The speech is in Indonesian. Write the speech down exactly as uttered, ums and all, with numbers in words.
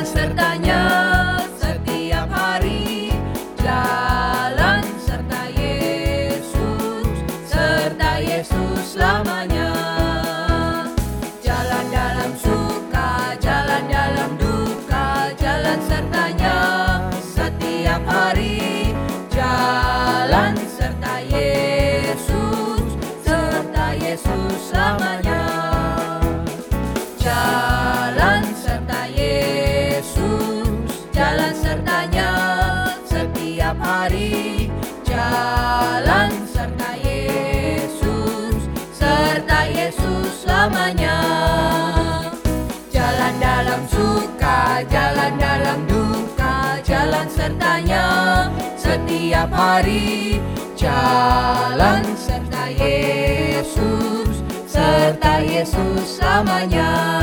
jalan sertanya setiap hari. Jalan serta Yesus, serta Yesus selamanya. Jalan dalam suka, jalan dalam duka, jalan sertanya setiap hari. Jalan serta Yesus, serta Yesus selamanya. Jalan serta Yesus, jalan sertanya setiap hari. Jalan serta Yesus, serta Yesus selamanya. Jalan dalam suka, jalan dalam duka, jalan sertanya setiap hari. Jalan serta Yesus, serta Yesus selamanya.